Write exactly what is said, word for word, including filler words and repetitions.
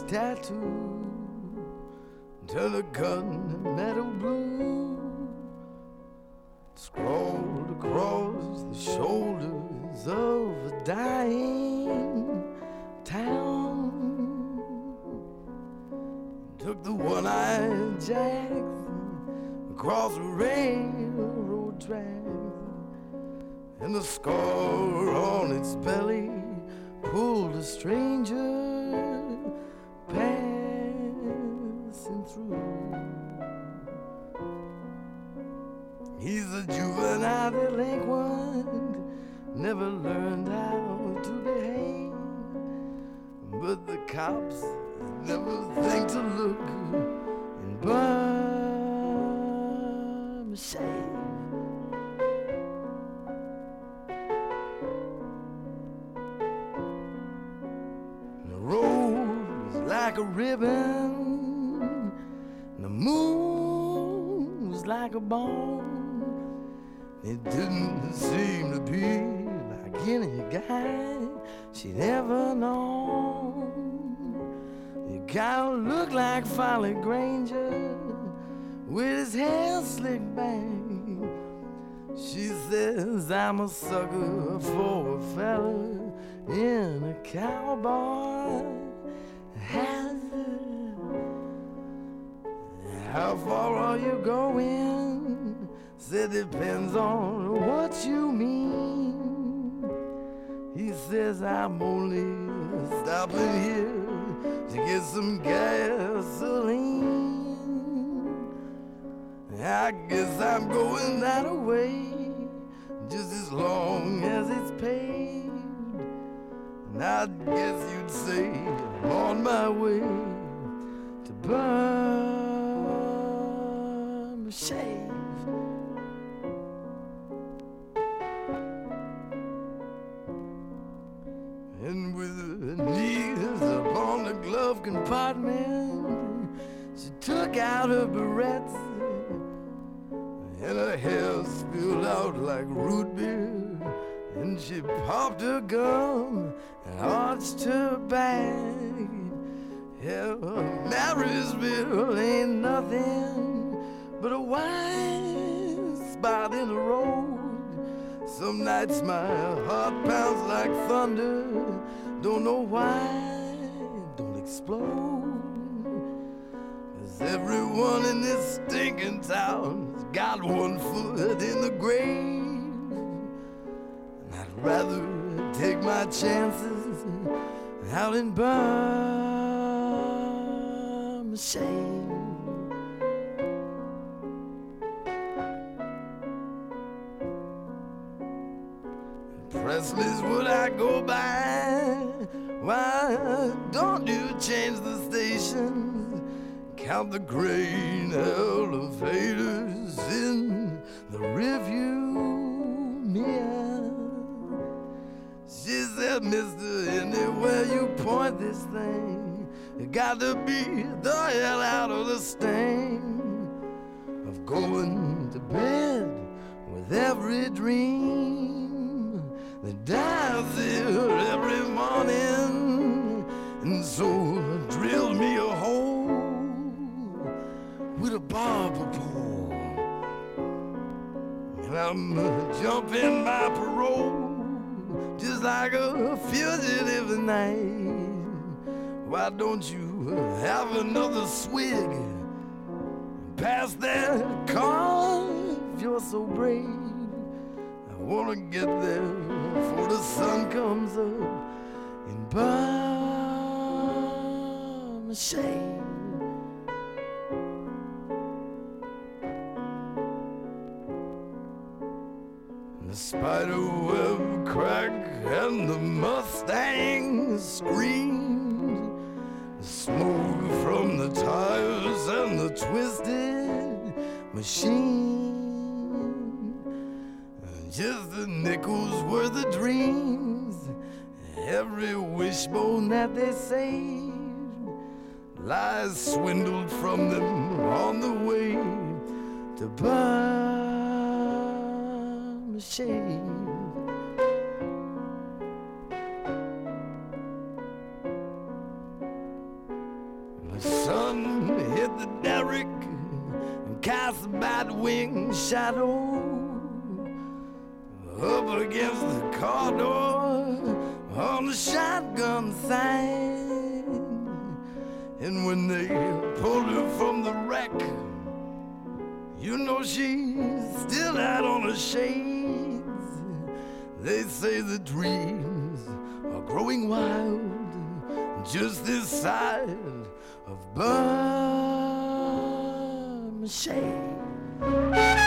tattoo, turn a gun metal blue, scrawled across the shoulders of a dying town. Took the one-eyed Jackson across the railroad tracks, and the scar on its belly pulled a stranger passing through. He's a juvenile delinquent, never learned how to behave, but the cops never think to look and burn shame. The road was like a ribbon, the moon was like a bone. It didn't seem to be like any guy she'd ever known. You kinda look like Folly Granger with his hair slicked back. She says I'm a sucker for a fella in a cowboy hat. How far are you going? Said depends on what you mean. He says I'm only stopping here to get some gasoline. I guess I'm going that way just as long as it's paid. And I guess you'd say I'm on my way to burn my shade. And with her knees upon the glove compartment, she took out her barrettes, and her hair spilled out like root beer. And she popped her gum and arched her back. Yeah, Marysville ain't nothing but a wide spot in the road. Some nights my heart pounds like thunder, don't know why it don't explode. 'Cause everyone in this stinking town's got one foot in the grave. And I'd rather take my chances out in Burma shade. Presley's what I go by. Why don't you change the stations? Count the grain elevators in the review mirror. She said, mister, anywhere you point this thing, you got to be the hell out of the stain of going to bed with every dream that dies here every morning. And so drilled me a hole with a barber pole, and I'm jumping my parole just like a fugitive tonight. Why don't you have another swig? Pass that car if you're so brave. I wanna get there before the sun comes up in Burma shade. The spiderweb crack and the Mustang screamed. The smoke from the tires and the twisted machine. Just the nickels were the dreams, every wishbone that they saved. Lies swindled from them on the way to Burma shade. white winged shadow up against the car door on the shotgun sign. And when they pulled her from the wreck, you know she's still out on her shades. They say the dreams are growing wild just this side of Burma Shade.